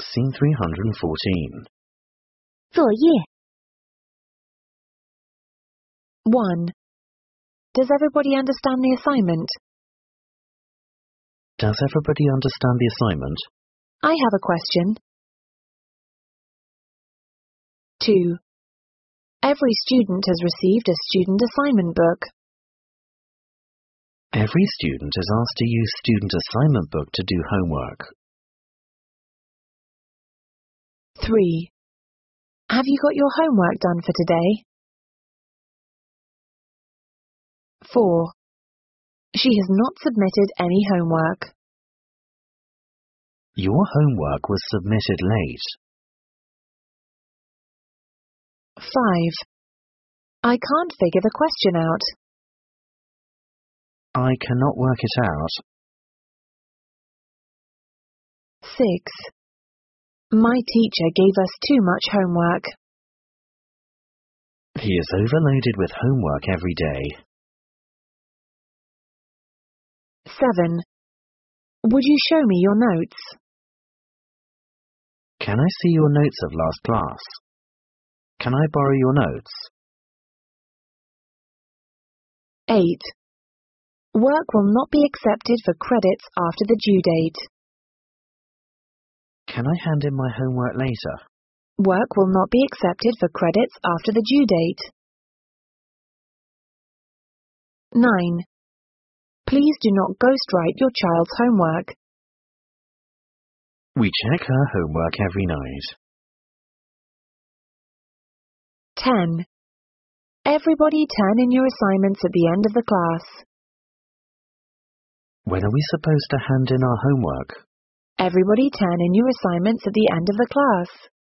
Scene 314. 作业 1. Does everybody understand the assignment? Does everybody understand the assignment? I have a question. 2. Every student has received a student assignment book. Every student is asked to use student assignment book to do homework. 3. Have you got your homework done for today? 4. She has not submitted any homework. Your homework was submitted late. 5. I can't figure the question out. I cannot work it out. 6. My teacher gave us too much homework. He is overloaded with homework every day. 7. Would you show me your notes? Can I see your notes of last class? Can I borrow your notes? 8. Work will not be accepted for credits after the due date. Can I hand in my homework later? Work will not be accepted for credits after the due date. 9. Please do not ghostwrite your child's homework. We check her homework every night. 10. Everybody turn in your assignments at the end of the class. When are we supposed to hand in our homework? Everybody turn in your assignments at the end of the class.